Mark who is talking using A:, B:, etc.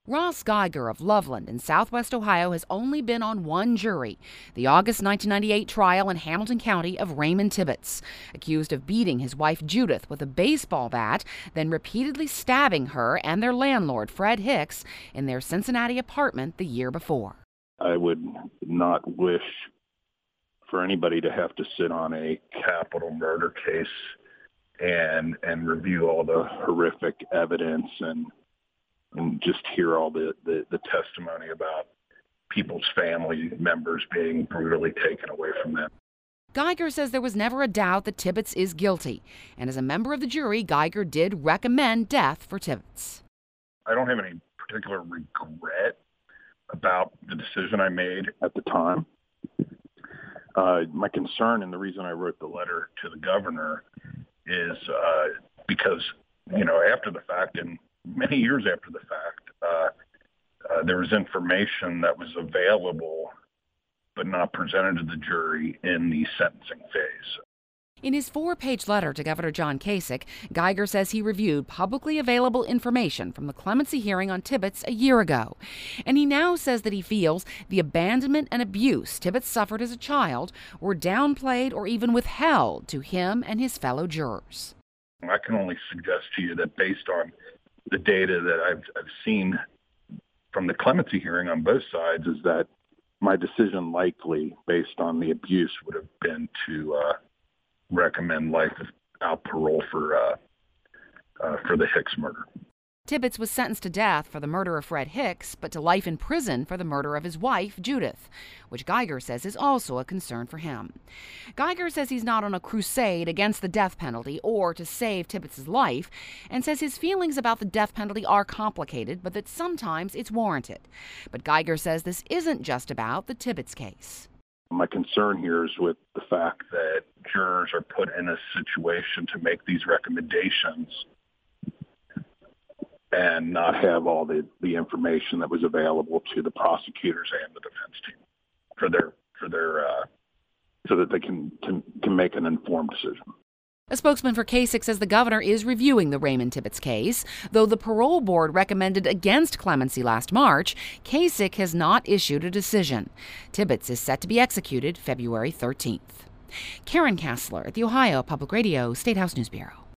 A: Ross Geiger of Loveland in southwest Ohio has only been on one jury, the August 1998 trial in Hamilton County of Raymond Tibbetts, accused of beating his wife Judith with a baseball bat, then repeatedly stabbing her and their landlord, Fred Hicks, in their Cincinnati apartment the year before.
B: I would not wish for anybody to have to sit on a capital murder case and review all the horrific evidence and just hear all the testimony about people's family members being brutally taken away from them.
A: Geiger says there was never a doubt that Tibbetts is guilty, and as a member of the jury, Geiger did recommend death for Tibbetts.
B: I don't have any particular regret about the decision I made at the time. My concern, and the reason I wrote the letter to the governor, is because, after the fact, and many years after the fact, there was information that was available but not presented to the jury in the sentencing phase.
A: In his 4-page letter to Governor John Kasich, Geiger says he reviewed publicly available information from the clemency hearing on Tibbetts a year ago. And he now says that he feels the abandonment and abuse Tibbetts suffered as a child were downplayed or even withheld to him and his fellow jurors.
B: I can only suggest to you that based on the data that I've seen from the clemency hearing on both sides, is that my decision likely, based on the abuse, would have been to recommend life without parole for the Hicks murder.
A: Tibbetts was sentenced to death for the murder of Fred Hicks, but to life in prison for the murder of his wife, Judith, which Geiger says is also a concern for him. Geiger says he's not on a crusade against the death penalty or to save Tibbetts' life, and says his feelings about the death penalty are complicated, but that sometimes it's warranted. But Geiger says this isn't just about the Tibbetts case.
B: My concern here is with the fact that jurors are put in a situation to make these recommendations and not have all the information that was available to the prosecutors and the defense team so that they can make an informed decision.
A: A spokesman for Kasich says the governor is reviewing the Raymond Tibbetts case. Though the parole board recommended against clemency last March, Kasich has not issued a decision. Tibbetts is set to be executed February 13th. Karen Kassler at the Ohio Public Radio State House News Bureau.